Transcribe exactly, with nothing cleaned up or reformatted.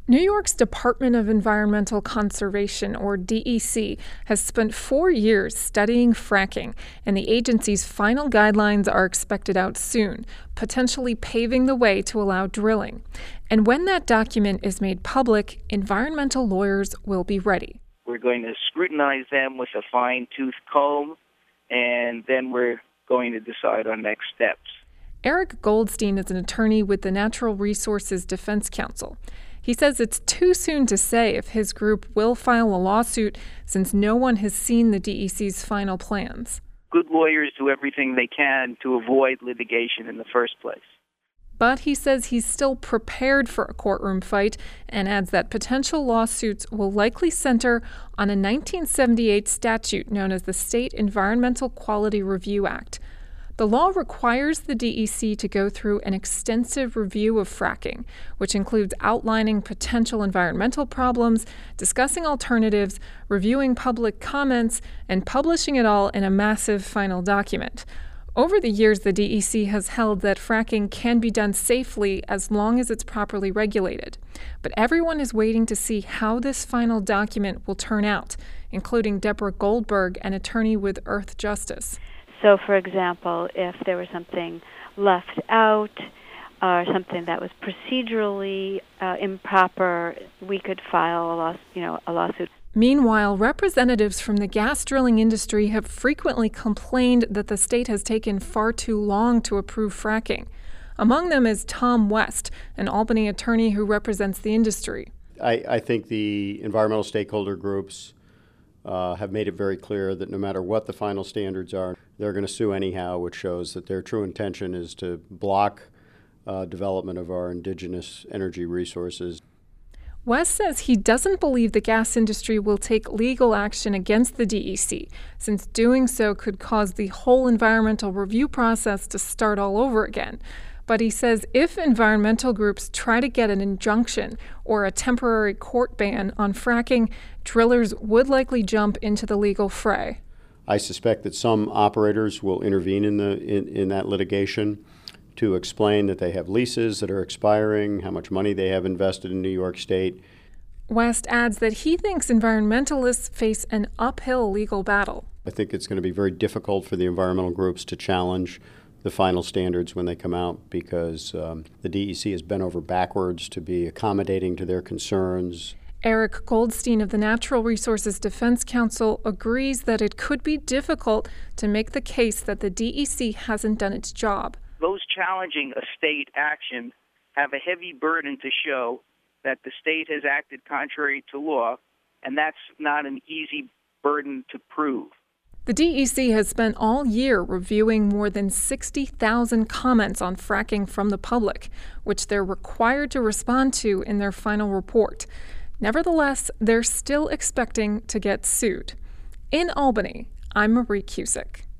New York's Department of Environmental Conservation, or D E C, has spent four years studying fracking, and the agency's final guidelines are expected out soon, potentially paving the way to allow drilling. And when that document is made public, environmental lawyers will be ready. We're going to scrutinize them with a fine-tooth comb, and then we're going to decide on next steps. Eric Goldstein is an attorney with the Natural Resources Defense Council. He says it's too soon to say if his group will file a lawsuit since no one has seen the D E C's final plans. Good lawyers do everything they can to avoid litigation in the first place. But he says he's still prepared for a courtroom fight and adds that potential lawsuits will likely center on a nineteen seventy-eight statute known as the State Environmental Quality Review Act. The law requires the D E C to go through an extensive review of fracking, which includes outlining potential environmental problems, discussing alternatives, reviewing public comments, and publishing it all in a massive final document. Over the years, the D E C has held that fracking can be done safely as long as it's properly regulated. But everyone is waiting to see how this final document will turn out, including Deborah Goldberg, an attorney with Earth Justice. So, for example, if there was something left out or something that was procedurally uh, improper, we could file a law, you know, a lawsuit. Meanwhile, representatives from the gas drilling industry have frequently complained that the state has taken far too long to approve fracking. Among them is Tom West, an Albany attorney who represents the industry. I, I think the environmental stakeholder groups uh, have made it very clear that no matter what the final standards are, they're going to sue anyhow, which shows that their true intention is to block uh, development of our indigenous energy resources. West says he doesn't believe the gas industry will take legal action against the D E C, since doing so could cause the whole environmental review process to start all over again. But he says if environmental groups try to get an injunction or a temporary court ban on fracking, drillers would likely jump into the legal fray. I suspect that some operators will intervene in the in, in that litigation to explain that they have leases that are expiring, how much money they have invested in New York State. West adds that he thinks environmentalists face an uphill legal battle. I think it's going to be very difficult for the environmental groups to challenge the final standards when they come out because um, the D E C has bent over backwards to be accommodating to their concerns. Eric Goldstein of the Natural Resources Defense Council agrees that it could be difficult to make the case that the D E C hasn't done its job. Those challenging a state action have a heavy burden to show that the state has acted contrary to law, and that's not an easy burden to prove. The D E C has spent all year reviewing more than sixty thousand comments on fracking from the public, which they're required to respond to in their final report. Nevertheless, they're still expecting to get sued. In Albany, I'm Marie Cusick.